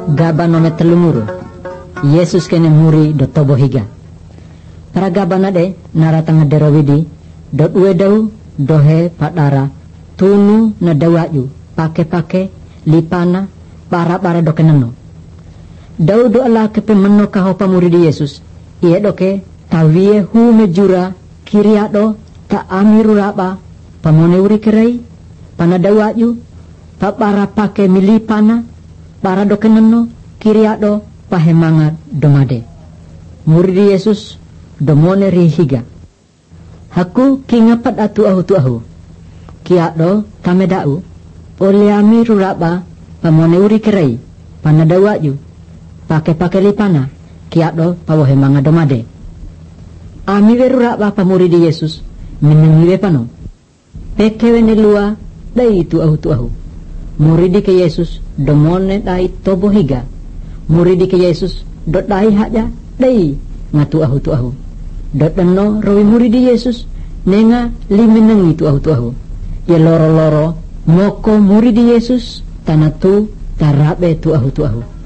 gabanone telumuru. Yesus kene muri do tobo higa. Para gabana de naratanga derawidi dot wedau dohe padara tunu na dawaju pake lipana para do keneno. Dau do ala ke pemenno kaho pamuridi Yesus. Ie doke tawie hu mejura kiriado ta amiru raba pamone uri kerai pana dawaju pa para pake milipana para do keneno kiriado pahemangat domade. Muridi Yesus domone rihiga. Haku kingapat atu ahu kiado kamedau oliami ruraba pamone uri kerai pana dawaju pake lipana kiado pawohemanga domade. Ami ruraba pamuridi Yesus menengiwe pano pekewe nelua dai tu ahu muridi ke Yesus domone dai tobo higa. Muridi ke Yesus dot dai haja dai ngatu ahu dot deno rawi muridi Yesus nenga limenengi tu ahu ya loro moko muridi Yesus tanatu tarabe tu ahu